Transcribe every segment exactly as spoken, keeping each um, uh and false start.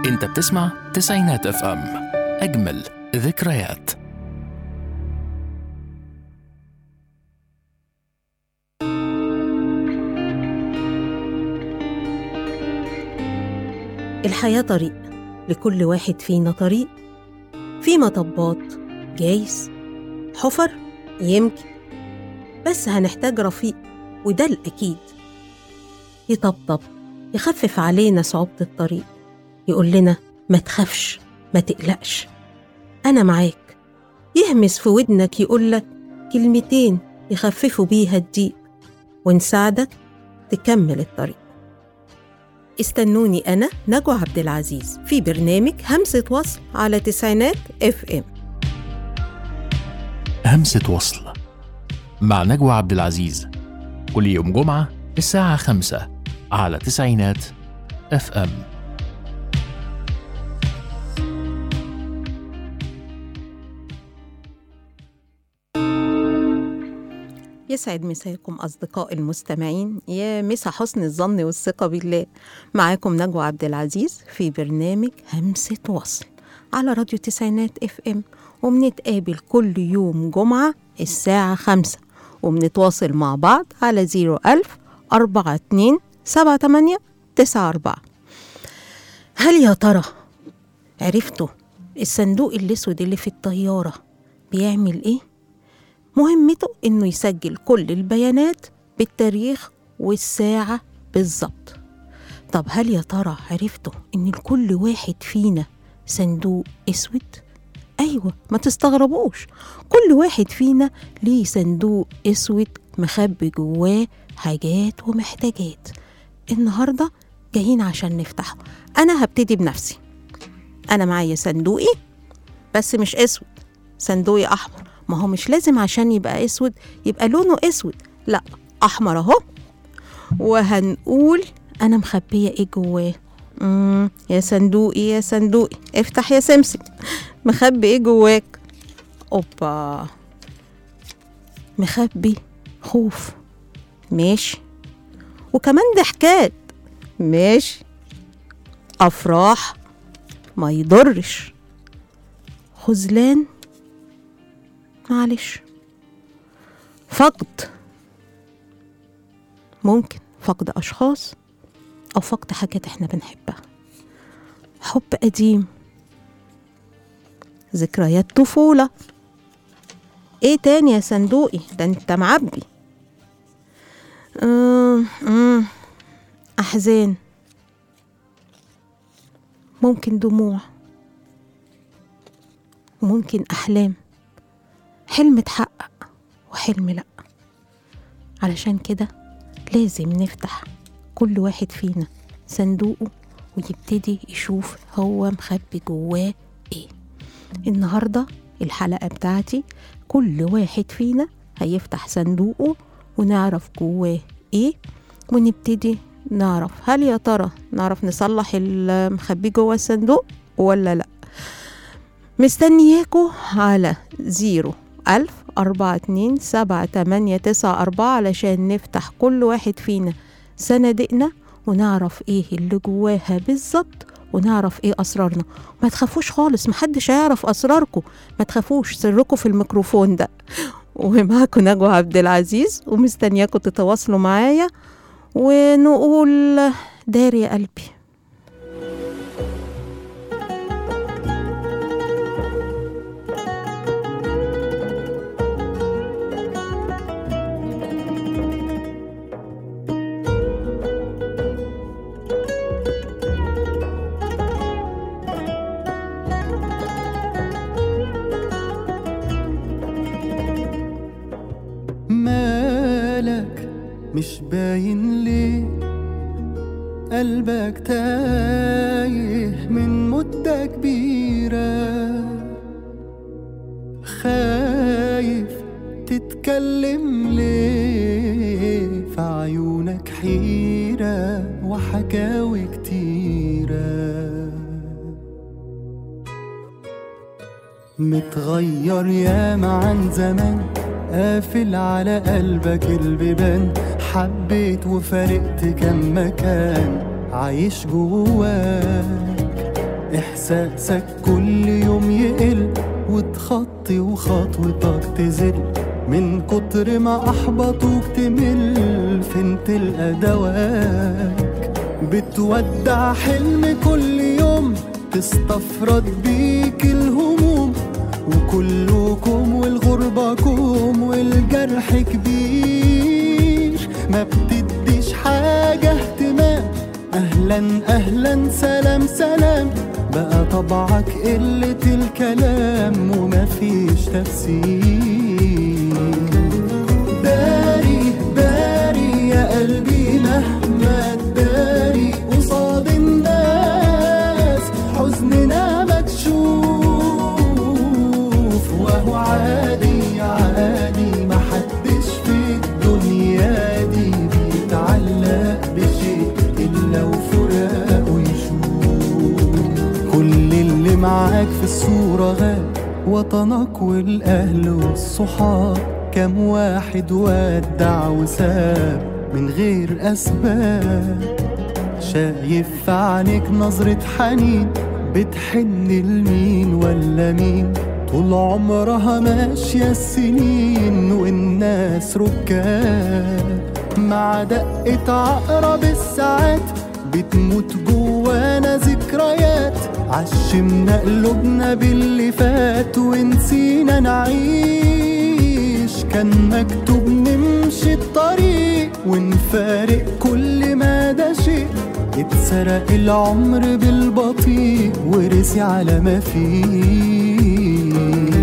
انت بتسمع تسعينات اف ام، اجمل ذكريات. الحياة طريق، لكل واحد فينا طريق، في مطبات جايز، حفر يمكن، بس هنحتاج رفيق وده الأكيد، يطبطب يخفف علينا صعوبة الطريق، يقول لنا ما تخافش ما تقلقش أنا معاك، يهمس في ودنك يقولك كلمتين يخففوا بيها الضيق ونساعدك تكمل الطريق. استنوني أنا نجوى عبد العزيز في برنامج همسة وصل على تسعينات اف ام. همسة وصل مع نجوى عبد العزيز، كل يوم جمعة الساعة خمسة على تسعينات اف ام. يسعد مساكم أصدقاء المستمعين، يا مسا حسن الظن والثقة بالله. معاكم نجوى عبد العزيز في برنامج همسة وصل على راديو تسعينات اف ام، وبنتقابل كل يوم جمعة الساعة خمسة، وبنتواصل مع بعض على زيرو ألف أربعة اتنين سبعة تمانية تسعة أربعة. هل يا ترى عرفتوا الصندوق الأسود اللي في الطيارة بيعمل إيه؟ مهمته إنه يسجل كل البيانات بالتاريخ والساعة بالظبط. طب هل يا ترى عرفتوا إن لكل واحد فينا صندوق أسود؟ أيوة، ما تستغربوش، كل واحد فينا ليه صندوق أسود مخبي جواه حاجات ومحتاجات. النهاردة جايين عشان نفتحه. أنا هبتدي بنفسي. أنا معايا صندوقي بس مش أسود، صندوقي أحمر. ما هو مش لازم عشان يبقى أسود يبقى لونه أسود، لا، أحمر أهو. وهنقول أنا مخبية إيه جواه. مم. يا صندوقي يا صندوقي افتح يا سمسم، مخبي إيه جواك؟ أوبا، مخبي خوف، ماشي، وكمان ضحكات، ماشي، أفراح، ما يضرش، خذلان، معلش، فقد، ممكن فقد أشخاص أو فقد حاجات إحنا بنحبها، حب قديم، ذكريات طفولة. إيه تاني يا صندوقي؟ ده أنت معبي. أم أم أحزان، ممكن دموع، وممكن أحلام، حلم اتحقق وحلم لأ. علشان كده لازم نفتح كل واحد فينا صندوقه ويبتدي يشوف هو مخبي جواه ايه. النهاردة الحلقة بتاعتي كل واحد فينا هيفتح صندوقه ونعرف جواه ايه، ونبتدي نعرف هل يا ترى نعرف نصلح المخبي جوه الصندوق ولا لأ. مستنياكو على زيرو ألف أربعة اتنين سبعة تمانية تسعة أربعة علشان نفتح كل واحد فينا صناديقنا ونعرف ايه اللي جواها بالظبط، ونعرف ايه أسرارنا. ما تخافوش خالص، محدش هيعرف أسراركم، ما تخافوش، سركم في الميكروفون ده. ومعاكم نجوى عبد العزيز، ومستنياكم تتواصلوا معايا ونقول داري يا قلبي. مالك مش باين ليه؟ قلبك تايه من مدة كبيرة، خايف تتكلم ليه؟ في عيونك حيرة وحكاوي كتيرة، متغير ياما عن زمان، قافل على قلبك البيبان، حبيت وفارقت كم مكان عايش جواك، إحساسك كل يوم يقل وتخطي وخطوتك تزل، من كتر ما أحبطوك تمل. فين تلقى دواك؟ بتودع حلم كل يوم تستفرد بيك الهموم، وكلكم والغربة كوم والجرح كبير. ما بتديش حاجة اهتمام، أهلا أهلا سلام سلام، بقى طبعك قلة الكلام ومفيش تفسير. داري داري يا قلبي مهما تداري قصاد الناس، حزننا مكشوف وهو عادي عادي. محدش في الدنيا دي بيتعلق بشيء إلا وفراقه يشوف. كل اللي معاك في الصورة غاب، وطنك والأهل والصحاب. كم واحد ودع وساب من غير أسباب. شايف في عينيك نظرة حنين، بتحن لمين ولا مين؟ طول عمرها ماشية السنين والناس ركاب. مع دقة عقرب الساعات بتموت جوانا ذكريات. عشمنا قلوبنا باللي فات ونسينا نعيش. كان مكتوب نمشي الطريق ونفارق كل ما ده شيء. اتسرق العمر بالبطيء ورسي على ما فيه.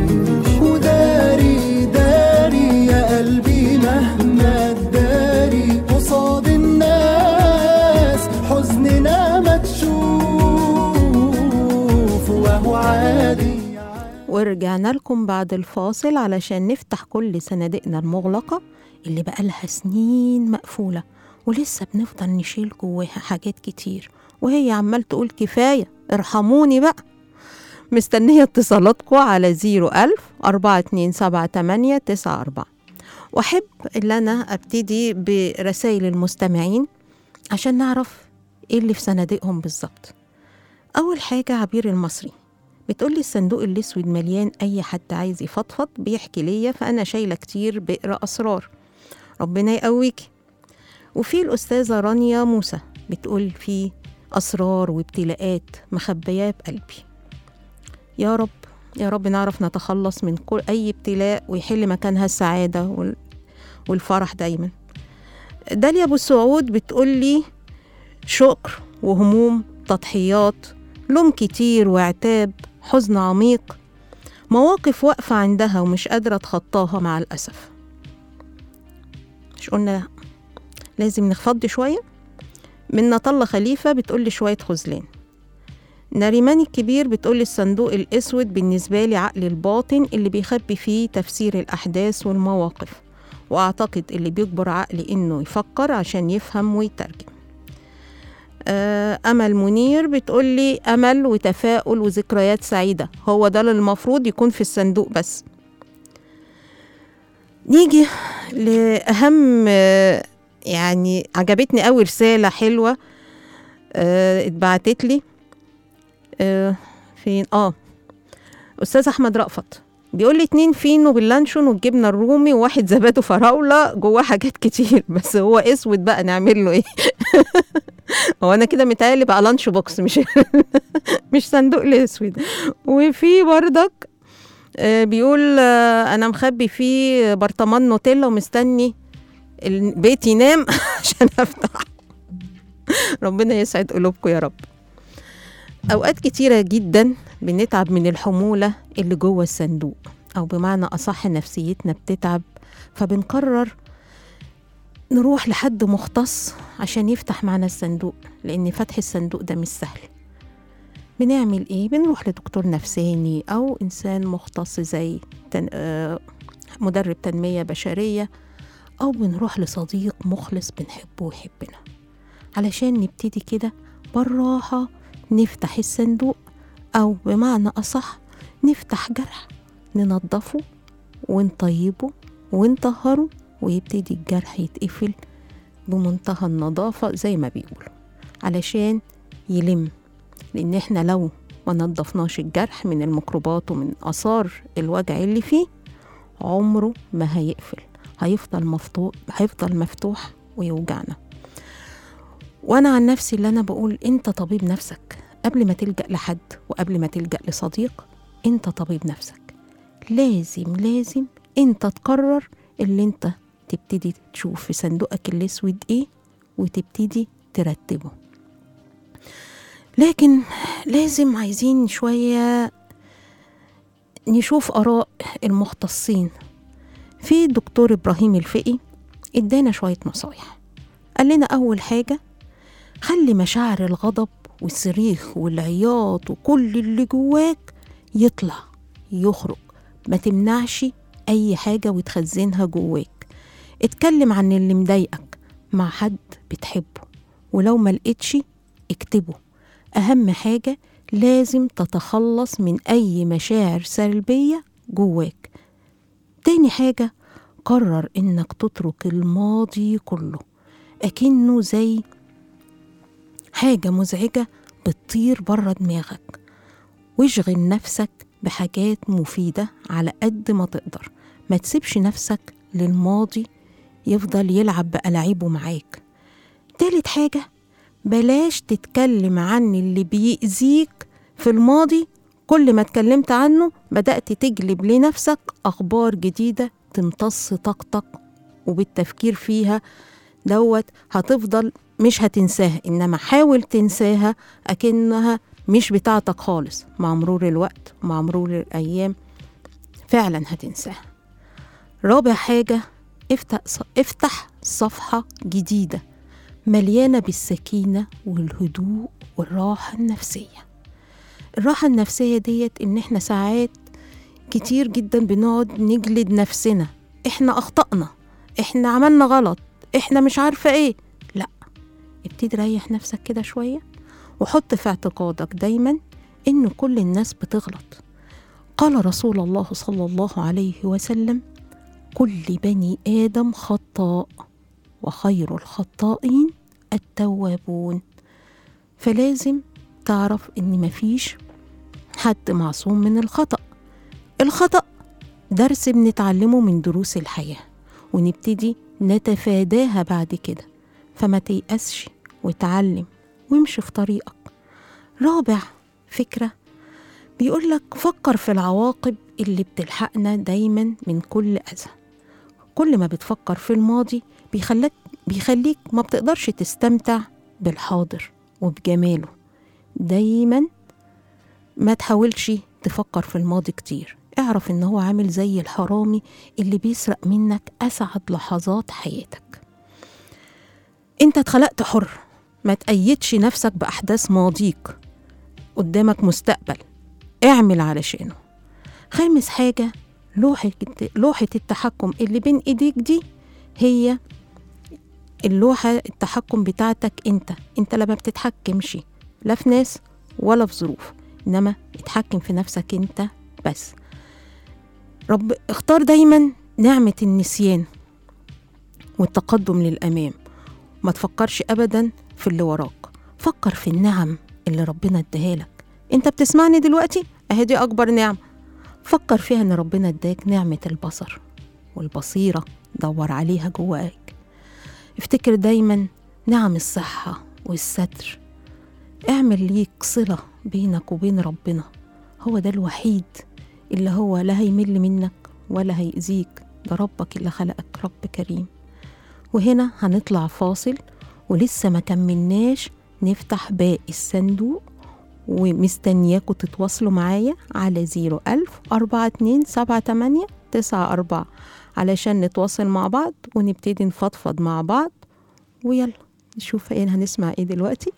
وداري داري يا قلبي مهما تداري قصاد الناس، حزننا مكشوف وهو عادي. ورجعنا لكم بعد الفاصل علشان نفتح كل صناديقنا المغلقة اللي بقالها سنين مقفولة، ولسه بنفضل نشيل جواها حاجات كتير، وهي عمال تقول كفاية ارحموني بقى. مستنية اتصالاتكم على زيرو ألف أربعة اتنين سبعة تمانية تسعة أربعة. وأحب اللي أنا أبتدي برسائل المستمعين عشان نعرف إيه اللي في صناديقهم بالظبط. أول حاجة عبير المصري بتقولي الصندوق الأسود مليان، أي حد عايز يفضفض بيحكي ليا، فأنا شايلة كتير بقرأ أسرار، ربنا يقويكي. وفي الأستاذة رانيا موسى بتقول فيه أسرار وابتلاءات مخبية بقلبي. يا رب يا رب نعرف نتخلص من كل أي ابتلاء ويحل مكانها السعادة والفرح دايما. داليا أبو سعود بتقولي شكر وهموم، تضحيات، لوم كتير وعتاب، حزن عميق، مواقف واقفة عندها ومش قادرة تخطاها مع الأسف. مش قلنا لازم نخفض شوية؟ من نطلة خليفة بتقولي شوية خذلان. ناريمان الكبير بتقولي الصندوق الأسود بالنسبة لي عقل الباطن اللي بيخبي فيه تفسير الأحداث والمواقف، وأعتقد اللي بيجبر عقلي إنه يفكر عشان يفهم ويترجم. أمل منير بتقولي أمل وتفاؤل وذكريات سعيدة، هو ده اللي المفروض يكون في الصندوق. بس نيجي لأهم، يعني عجبتني أول رسالة حلوة اتبعتت لي. فين آه أستاذ أحمد رأفت بيقولي اتنين فينو باللانشون والجبنة الرومي وواحد زبادو فراولة، جواه حاجات كتير بس هو اسود بقى، نعمل له ايه؟ هو انا كده متهيألي بقى لانش بوكس مش مش صندوق الاسود. وفي بردك بيقول انا مخبي فيه برطمان نوتيلا ومستني البيت ينام عشان افتح. ربنا يسعد قلوبكم يا رب. اوقات كتيرة جدا بنتعب من الحمولة اللي جوه الصندوق، او بمعنى اصح نفسيتنا بتتعب، فبنقرر نروح لحد مختص عشان يفتح معنا الصندوق، لأن فتح الصندوق ده مش سهل. بنعمل إيه؟ بنروح لدكتور نفساني أو إنسان مختص زي تن... آه مدرب تنمية بشرية، أو بنروح لصديق مخلص بنحبه ويحبنا، علشان نبتدي كده بالراحة نفتح الصندوق، أو بمعنى أصح نفتح جرح ننظفه ونطيبه ونطهره، ويبتدي الجرح يتقفل بمنتهى النظافة زي ما بيقولوا، علشان يلم. لأن احنا لو ما نضفناش الجرح من الميكروبات ومن آثار الوجع اللي فيه، عمره ما هيقفل، هيفضل مفتوح هيفضل مفتوح ويوجعنا. وأنا عن نفسي اللي أنا بقول أنت طبيب نفسك قبل ما تلجأ لحد، وقبل ما تلجأ لصديق أنت طبيب نفسك. لازم لازم أنت تقرر اللي أنت تبتدي تشوف في صندوقك الأسود إيه وتبتدي ترتبه. لكن لازم عايزين شوية نشوف آراء المختصين. في دكتور إبراهيم الفقي ادانا شوية نصايح. قال لنا أول حاجة خلي مشاعر الغضب والصريخ والعياط وكل اللي جواك يطلع يخرج، ما تمنعش أي حاجة وتخزنها جواك. اتكلم عن اللي مضايقك مع حد بتحبه، ولو ما لقيتش اكتبه. أهم حاجة لازم تتخلص من أي مشاعر سلبية جواك. تاني حاجة قرر إنك تترك الماضي كله، أكنه زي حاجة مزعجة بتطير برا دماغك، واشغل نفسك بحاجات مفيدة على قد ما تقدر. ما تسيبش نفسك للماضي يفضل يلعب بألعابه معاك. تالت حاجة بلاش تتكلم عن اللي بيأذيك في الماضي. كل ما اتكلمت عنه بدأت تجلب لنفسك أخبار جديدة تمتص طاقتك، وبالتفكير فيها دوت هتفضل مش هتنساها، إنما حاول تنساها أكنها مش بتاعتك خالص. مع مرور الوقت مع مرور الأيام فعلا هتنساها. رابع حاجة افتح, افتح صفحة جديدة مليانة بالسكينة والهدوء والراحة النفسية. الراحة النفسية ديت إن إحنا ساعات كتير جدا بنقعد نجلد نفسنا، إحنا أخطأنا، إحنا عملنا غلط، إحنا مش عارفة إيه. لأ، ابتدي ريح نفسك كده شوية، وحط في اعتقادك دايما إن كل الناس بتغلط. قال رسول الله صلى الله عليه وسلم: كل بني آدم خطاء وخير الخطائين التوابون. فلازم تعرف إن مفيش حد معصوم من الخطأ. الخطأ درس بنتعلمه من دروس الحياة، ونبتدي نتفاداها بعد كده. فما تيأسش وتعلم وامشي في طريقك. رابع فكرة بيقولك فكر في العواقب اللي بتلحقنا دايما من كل أذى. كل ما بتفكر في الماضي بيخليك, بيخليك ما بتقدرش تستمتع بالحاضر وبجماله. دايما ما تحاولش تفكر في الماضي كتير. اعرف ان هو عامل زي الحرامي اللي بيسرق منك أسعد لحظات حياتك. انت اتخلقت حر، ما تقيدش نفسك بأحداث ماضيك. قدامك مستقبل، اعمل علشانه. خامس حاجة لوحة لوحة التحكم اللي بين ايديك دي هي اللوحة التحكم بتاعتك انت. انت لما بتتحكمش لا في ناس ولا في ظروف، انما اتحكم في نفسك انت بس. رب اختار دايما نعمة النسيان والتقدم للأمام. ما تفكرش أبدا في اللي وراك، فكر في النعم اللي ربنا اداها لك. انت بتسمعني دلوقتي، اهي دي أكبر نعمة. فكر فيها ان ربنا اداك نعمة البصر والبصيرة، دور عليها جواك. افتكر دايما نعم الصحة والستر. اعمل ليك صلة بينك وبين ربنا، هو ده الوحيد اللي هو لا هيمل منك ولا هيأذيك. ده ربك اللي خلقك، رب كريم. وهنا هنطلع فاصل، ولسه ما كملناش نفتح باقي الصندوق، ومستنياكوا تتواصلوا معايا على زيرو ألف أربعة اتنين سبعة تمانية تسعة أربعة علشان نتواصل مع بعض ونبتدي نفضفض مع بعض. ويلا نشوف ايه هنسمع ايه دلوقتي.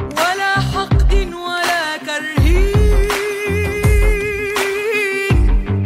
ولا حقد ولا كرهين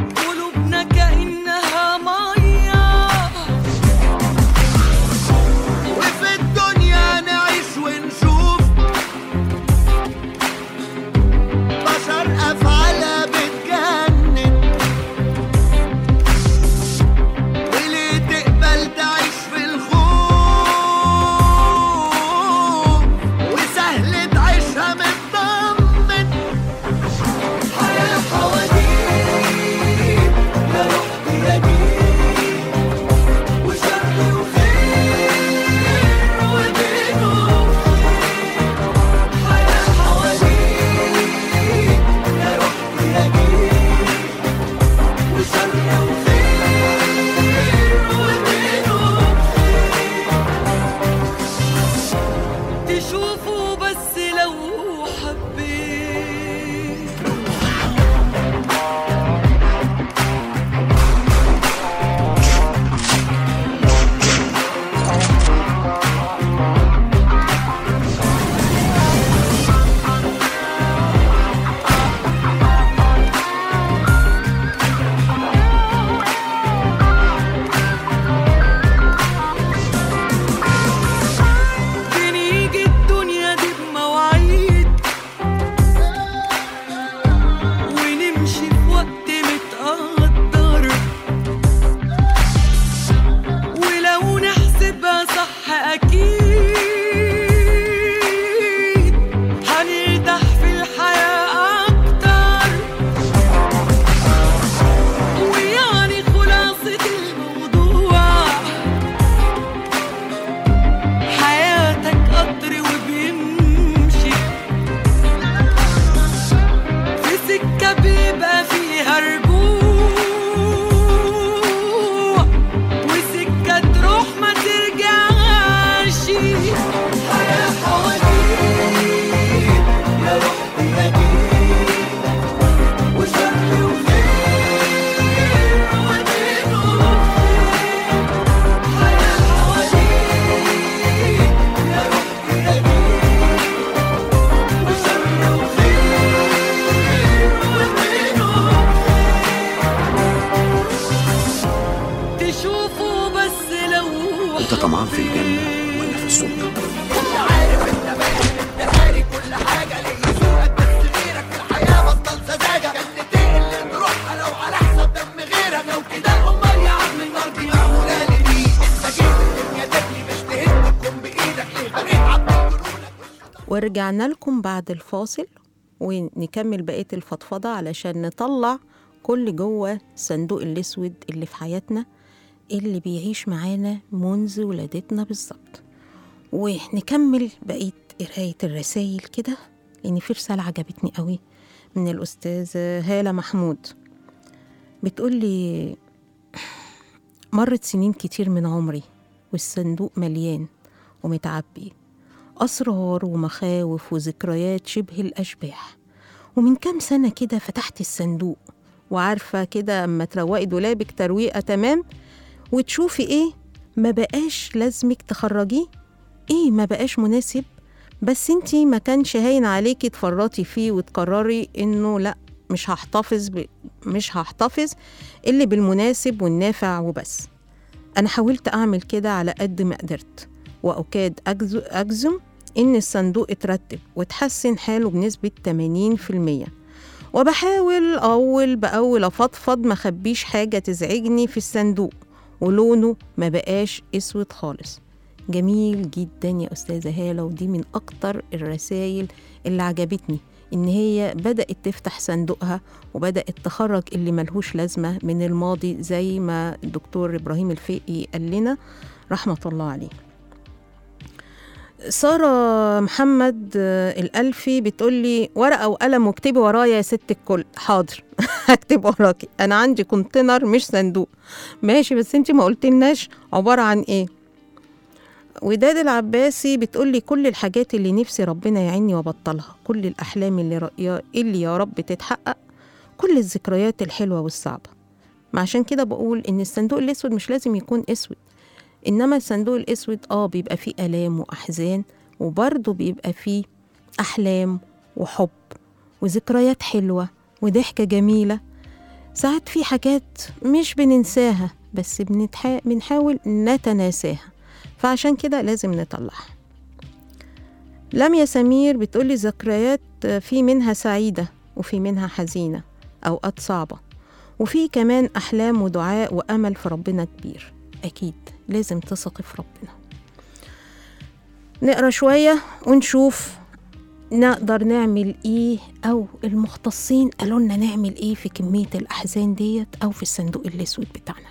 يبقى فيها رجوع وسكة تروح ما ترجعش. حياة حواديت يا رحت يا جيت وشر وخير ودين وخير. حياة حواديت يا رحت يا جيت وشر وخير ودين وخير. تشوفوا بس لو انت طمعان في الجنة ولا في السلطة؟ انت عارف انت باين انت قاري كل حاجة ليه سوقك بس غيرك في الحياة بطل سذاجة. جنتين اللي نروحها لو على حساب دم غيرك لو كده امال يا عم النار دي معمولة لمين؟ انت جيت الدنيا تجري مش تهد تكون بايدك ليه بغيت عبد جنونك. ورجعنا لكم بعد الفاصل ونكمل بقية الفضفضة علشان نطلع كل جوه الصندوق الأسود اللي في حياتنا اللي بيعيش معانا منذ ولادتنا بالظبط. ونكمل بقية قراية الرسائل كده، لأن في رسالة عجبتني قوي من الأستاذة هالة محمود. بتقولي مرت سنين كتير من عمري والصندوق مليان ومتعبي أسرار ومخاوف وذكريات شبه الأشباح. ومن كام سنة كده فتحت الصندوق، وعارفة كده أما تروقي دولابك ترويقة تمام وتشوفي إيه ما بقاش لازمك تخرجيه، إيه ما بقاش مناسب، بس انتي ما كانش هين عليكي تفرطي فيه وتقرري إنه لأ مش هحتفظ ب... مش هحتفظ اللي بالمناسب والنافع وبس. أنا حاولت أعمل كده على قد ما قدرت، وأكاد أجزم إن الصندوق اترتب وتحسن حاله بنسبة ثمانين بالمية، وبحاول أول بأول أفضفض ما خبيش حاجة تزعجني في الصندوق، ولونه ما بقاش أسود خالص. جميل جدا يا أستاذة هالة، ودي من أكتر الرسائل اللي عجبتني، إن هي بدأت تفتح صندوقها وبدأت تخرج اللي ملهوش لازمة من الماضي زي ما الدكتور إبراهيم الفقي قال لنا رحمة الله عليه. سارة محمد الألفي بتقولي ورقة وقلم واكتبي ورايا يا ست الكل. حاضر هكتب وراكي، أنا عندي كونتينر مش صندوق. ماشي، بس انتي ما قلتلناش عبارة عن ايه. وداد العباسي بتقولي كل الحاجات اللي نفسي ربنا يعيني وبطلها، كل الأحلام اللي, رأي... اللي يا رب تتحقق، كل الذكريات الحلوة والصعبة. ما عشان كده بقول إن الصندوق الأسود مش لازم يكون أسود، إنما الصندوق الأسود آه بيبقى فيه آلام وأحزان، وبرضه بيبقى فيه أحلام وحب وذكريات حلوة وضحكة جميلة. ساعات في حاجات مش بننساها بس بنتح... بنحاول نتناساها، فعشان كده لازم نطلعها. لميا سمير بتقولي ذكريات في منها سعيدة وفي منها حزينة، أوقات صعبة، وفي كمان أحلام ودعاء وأمل في ربنا كبير. أكيد لازم تثقي في ربنا. نقرأ شوية ونشوف نقدر نعمل إيه، أو المختصين قالوا لنا نعمل إيه في كمية الأحزان ديت أو في الصندوق الأسود بتاعنا.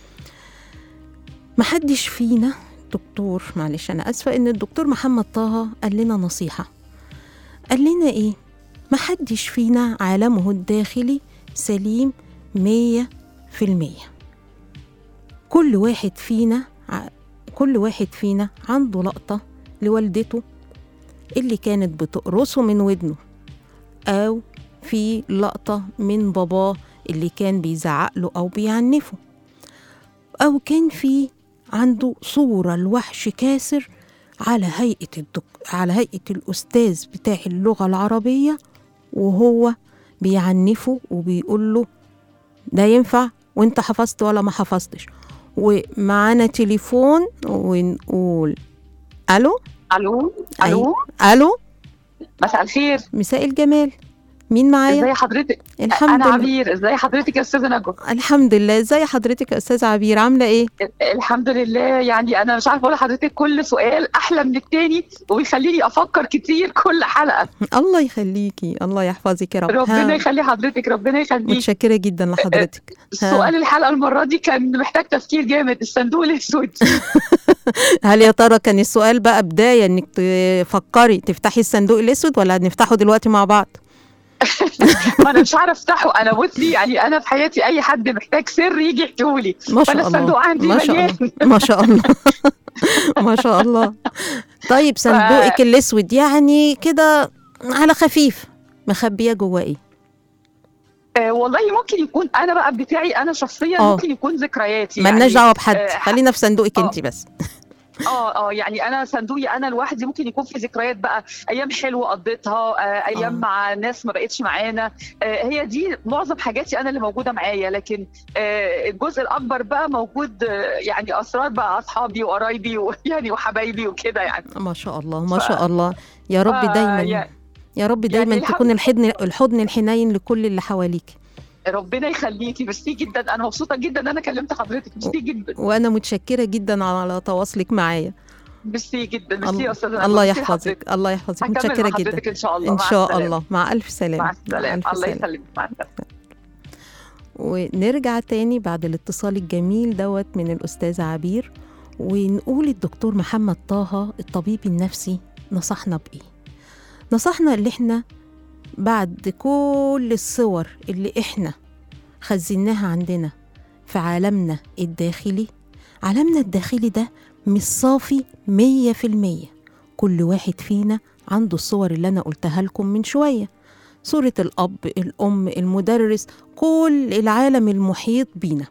محدش فينا دكتور، معلش أنا أسفة إن الدكتور محمد طه قال لنا نصيحة، قال لنا إيه؟ محدش فينا عالمه الداخلي سليم مية في المية. كل واحد فينا كل واحد فينا عنده لقطة لوالدته اللي كانت بتقرصه من ودنه، أو في لقطة من باباه اللي كان بيزعق له أو بيعنفه، أو كان في عنده صورة لوحش كاسر على هيئة الدك... على هيئة الأستاذ بتاع اللغة العربية، وهو بيعنفه وبيقول له ده ينفع وانت حفظت ولا ما حفظتش. ومعانا تليفون ونقول ألو. ألو ألو ألو، مساء الخير. مساء الجمال، مين معايا؟ ازي حضرتك؟ الحمد أنا لله. عبير. ازي حضرتك يا أستاذة نجوى؟ الحمد لله. ازي حضرتك يا أستاذة عبير، عاملة ايه؟ الحمد لله. يعني أنا مش عارفة أقول لحضرتك كل سؤال أحلى من التاني وبيخليني أفكر كتير كل حلقة. الله يخليكي، الله يحفظك يا رب. ربنا يخلي حضرتك، ربنا يخليك. متشكرة جدا لحضرتك. سؤال الحلقة المرة دي كان محتاج تفكير جامد، الصندوق الأسود. هل يا ترى كان السؤال بقى بداية انك تفكري تفتحي الصندوق الأسود ولا هنفتحه دلوقتي مع بعض؟ ما انا مش عارف افتحه. انا بصي يعني انا في حياتي اي حد محتاج سر يجي يحكيهولي، ما شاء فانا الله الصندوق عندي ما شاء مليان. الله ما شاء الله ما شاء الله. طيب صندوقك الاسود يعني كده على خفيف، مخبيه جواه ايه؟ آه والله ممكن يكون انا بقى بتاعي انا شخصيا، آه. ممكن يكون ذكرياتي. مالناش يعني دعوه بحد، آه، خلينا في صندوقك آه. انت بس. اه اه يعني انا صندوقي انا لوحدي ممكن يكون في ذكريات بقى، ايام حلوه قضيتها، آه ايام آه. مع ناس ما بقتش معانا، آه هي دي معظم حاجاتي انا اللي موجوده معايا. لكن آه الجزء الاكبر بقى موجود، آه يعني اسرار بقى اصحابي وقرايبي ويعني وحبايبي وكده يعني. ما شاء الله ما شاء الله. يا رب ف- دايما يعني يا رب دايما يعني تكون الحمد- الحضن الحضن الحنين لكل اللي حواليك. ربنا يخليكي، ميرسي جدا، انا مبسوطه جدا ان انا كلمت حضرتك، ميرسي جدا. وانا متشكره جدا على تواصلك معايا. ميرسي جدا، ميرسي يا الله, استاذه. الله يحفظك الله يحفظك. هكمل متشكره مع جدا حضرتك ان شاء الله. ان مع شاء السلامة. الله. مع الف سلامه. مع السلامه، ألف الله سلامة. يسلمك، مع السلامه. ونرجع تاني بعد الاتصال الجميل دوت من الأستاذة عبير، ونقول الدكتور محمد طه الطبيب النفسي نصحنا بإيه؟ نصحنا اللي احنا بعد كل الصور اللي احنا خزناها عندنا في عالمنا الداخلي، عالمنا الداخلي ده مش صافي مية في المية. كل واحد فينا عنده الصور اللي أنا قلتها لكم من شوية، صورة الأب، الأم، المدرس، كل العالم المحيط بينا.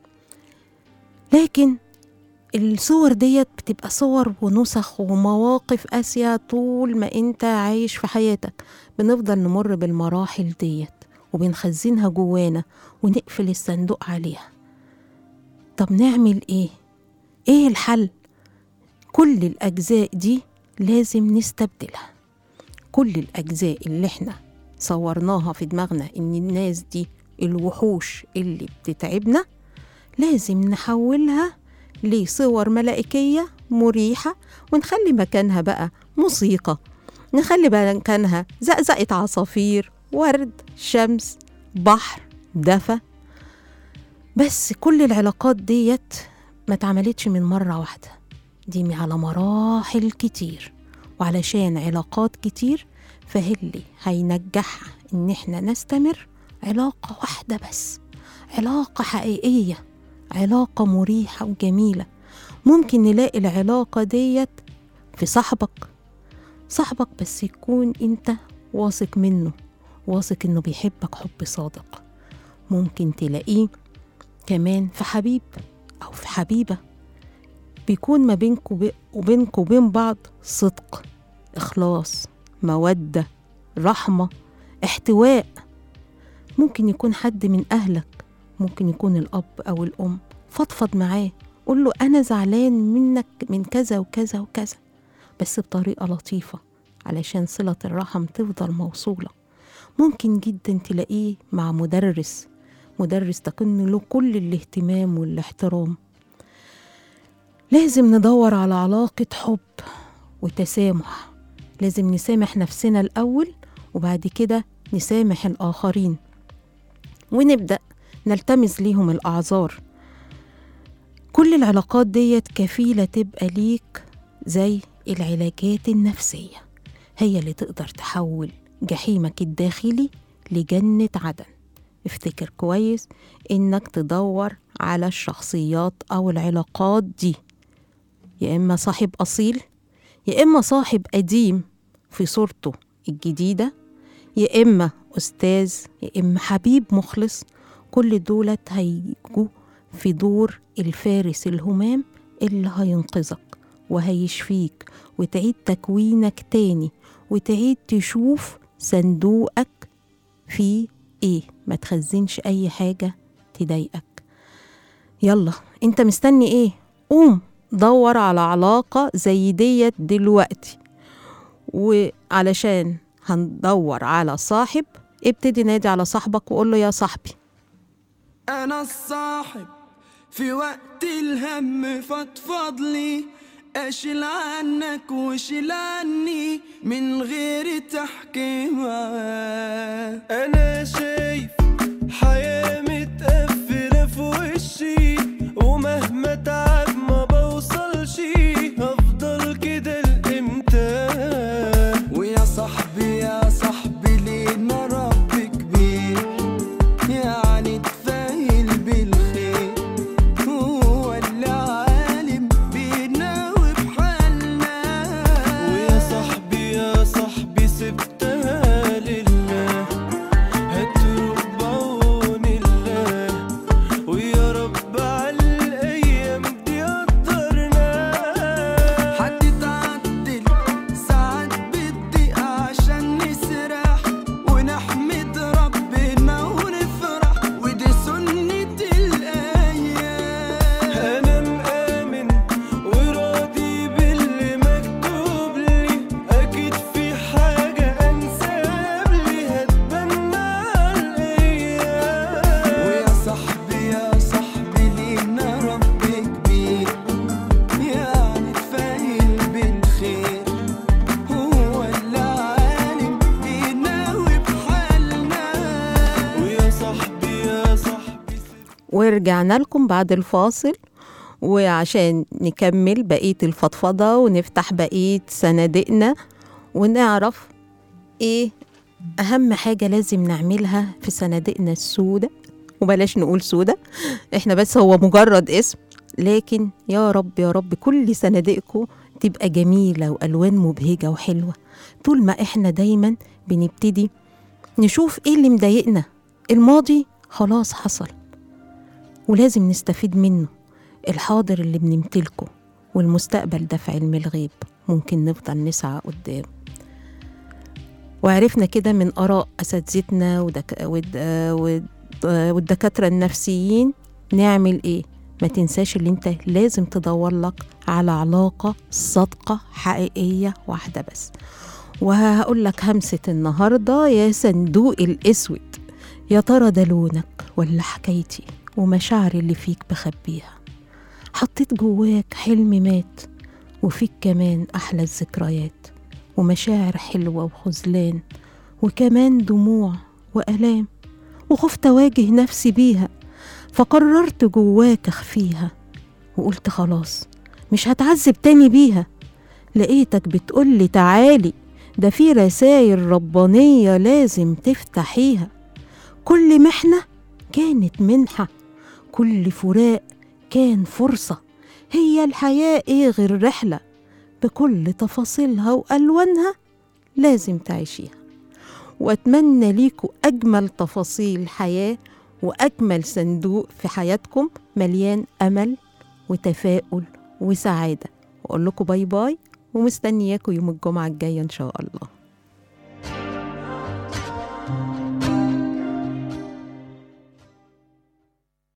لكن الصور ديت بتبقى صور ونسخ ومواقف قاسية طول ما انت عايش في حياتك. بنفضل نمر بالمراحل ديت وبنخزنها جوانا ونقفل الصندوق عليها. طب نعمل ايه؟ ايه الحل؟ كل الأجزاء دي لازم نستبدلها. كل الأجزاء اللي احنا صورناها في دماغنا إن الناس دي الوحوش اللي بتتعبنا، لازم نحولها لصور ملائكية مريحة، ونخلي مكانها بقى موسيقى، نخلي مكانها زقزقة عصافير، ورد، شمس، بحر، دفا. بس كل العلاقات ديت ما اتعملتش من مرة واحدة، دي على مراحل كتير. وعلشان علاقات كتير فهلي هينجحها إن احنا نستمر علاقة واحدة بس، علاقة حقيقية، علاقة مريحة وجميلة. ممكن نلاقي العلاقة ديت في صاحبك، صاحبك بس يكون انت واثق منه، واثق انه بيحبك حب صادق. ممكن تلاقيه كمان في حبيب أو في حبيبة، بيكون ما بينكوا وبينكوا وبين بعض صدق، إخلاص، مودة، رحمة، احتواء. ممكن يكون حد من أهلك، ممكن يكون الأب أو الأم، فضفض معاه، قول له أنا زعلان منك من كذا وكذا وكذا، بس بطريقة لطيفة علشان صلة الرحم تفضل موصولة. ممكن جدا تلاقيه مع مدرس، مدرس تكون له كل الاهتمام والاحترام. لازم ندور على علاقة حب وتسامح. لازم نسامح نفسنا الأول وبعد كده نسامح الآخرين، ونبدأ نلتمس ليهم الأعذار. كل العلاقات ديت كفيلة تبقى ليك زي العلاجات النفسية، هي اللي تقدر تحول جحيمك الداخلي لجنة عدن. افتكر كويس إنك تدور على الشخصيات أو العلاقات دي، يا إما صاحب أصيل، يا إما صاحب قديم في صورته الجديدة، يا إما أستاذ، يا إما حبيب مخلص. كل دولت هيجوا في دور الفارس الهمام اللي هينقذك وهيشفيك وتعيد تكوينك تاني، وتعيد تشوف صندوقك فيه ايه. ما تخزنش اي حاجة تضايقك. يلا انت مستني ايه؟ قوم دور على علاقة زي ديت دلوقتي. وعلشان هندور على صاحب، ابتدي نادي على صاحبك وقول له يا صاحبي أنا الصاحب في وقت الهم فضفض لي، أشيل عنك وشيل عني من غير تحكيم. أنا شايف حياة متقفلة في وشي، ومهما تعب ما بوصلش، هفضل كده لإمتى؟ ويا صاحبي يا صاحبي ليه نراك ورجعنا لكم بعد الفاصل وعشان نكمل بقية الفضفضة ونفتح بقية صناديقنا ونعرف ايه أهم حاجة لازم نعملها في صناديقنا السودة. وبلاش نقول سودة، احنا بس هو مجرد اسم، لكن يا رب يا رب كل صناديقكم تبقى جميلة وألوان مبهجة وحلوة. طول ما احنا دايما بنبتدي نشوف ايه اللي مضايقنا، الماضي خلاص حصل ولازم نستفيد منه، الحاضر اللي بنمتلكه والمستقبل ده في علم الغيب ممكن نفضل نسعى قدام. وعرفنا كده من آراء أساتذتنا ودك... ود... ود... والدكاترة النفسيين نعمل ايه. ما تنساش اللي انت لازم تدور لك على علاقة صادقة حقيقية واحدة بس. وهقول لك همسة النهاردة: يا صندوق الأسود، يا ترى ده لونك ولا حكايتي ومشاعري اللي فيك بخبيها. حطيت جواك حلم مات وفيك كمان أحلى الذكريات ومشاعر حلوة وخذلان وكمان دموع وألام، وخفت أواجه نفسي بيها فقررت جواك أخفيها وقلت خلاص مش هتعذب تاني بيها. لقيتك بتقولي تعالي ده في رسايل ربانية لازم تفتحيها. كل محنة كانت منحة، كل فراق كان فرصة، هي الحياة ايه غير رحلة بكل تفاصيلها وألوانها لازم تعيشيها. وأتمنى ليكوا أجمل تفاصيل الحياة وأجمل صندوق في حياتكم مليان أمل وتفاؤل وسعادة. وأقول لكم باي باي ومستنياكوا يوم الجمعة الجاية إن شاء الله.